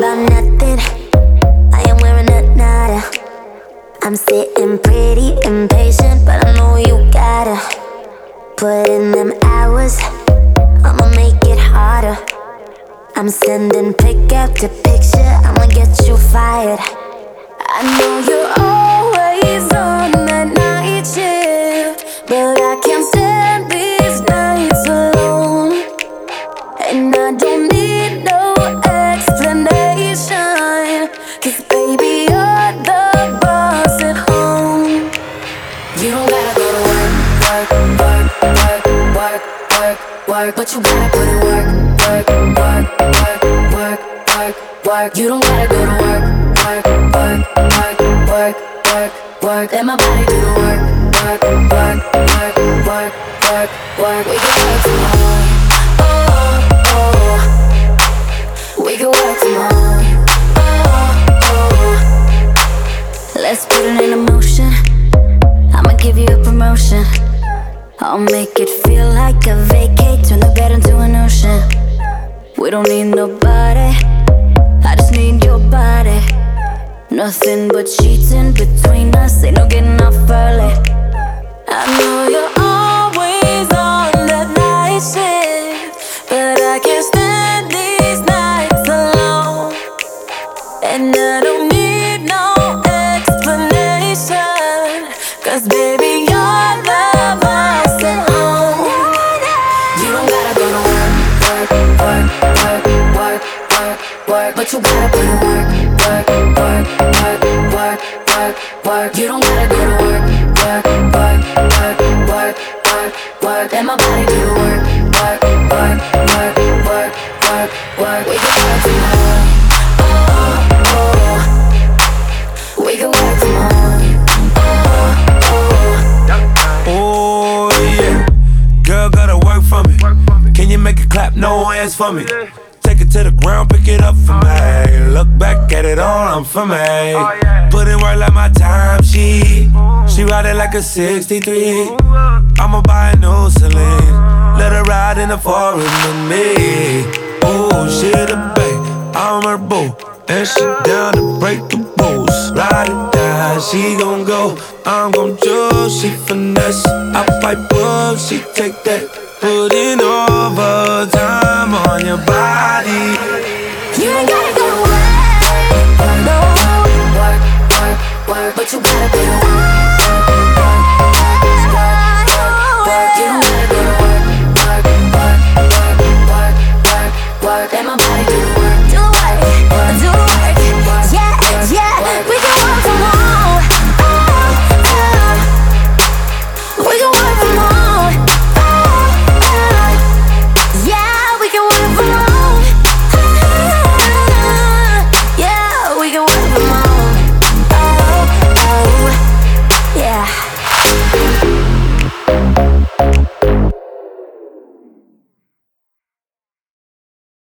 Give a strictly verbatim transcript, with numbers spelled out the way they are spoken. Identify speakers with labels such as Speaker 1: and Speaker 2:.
Speaker 1: about nothing. I am wearing a nada. I'm sitting pretty impatient, but I know you gotta put in them hours. I'ma make it harder. I'm sending pick after picture, I'ma get you fired. I know you're always on that night shift, but I can't stand these nights alone. And I don't need no explanation, 'cause baby, you're the boss at home. You don't gotta go to work, work, work, work, work, work, work, but you gotta put in work, work, work, work, work, work, work. You don't gotta go to work, work, work, work, work, work, work. Let my body do the work, work, work, work, work, work, work. We can work from home, oh, oh. We can work from home, oh, oh. Let's put it in motion. I'ma give you a promotion. I'll make it feel like a vacate, turn the bed into an ocean. We don't need nobody, I just need your body. Nothing but sheets in between us, ain't no getting off early. I know you're always on that night shift, but I can't stand these nights alone. And I don't need no explanation, 'cause baby, you're the boss at home. You don't gotta go to work, work, work, work, work, work, work, but you gotta put in work, work, work, work, work, work, work. You don't gotta go to work, work, work, work, work, work, work. Let my body do the work, work, work, work, work, work, work. We can work from home, oh, oh. We can work from home, oh, oh.
Speaker 2: Oh yeah, girl gotta work for me. Can you make it clap? No hands for me. Take it to the ground, pick it up for me. Look back at it all, I'm for me. Put in work like my time, she She ride it like a sixty-three. I'ma buy a new Celine, let her ride in the forest with me. Oh, she the babe, I'm her boo, and she down to break the rules. Ride it down, she gon' go, I'm gon' choose. She finesse, I fight book, she take that. Put in overtime on your body.
Speaker 1: You ain't gotta go to work, no. Work, work, work, but you gotta put in work.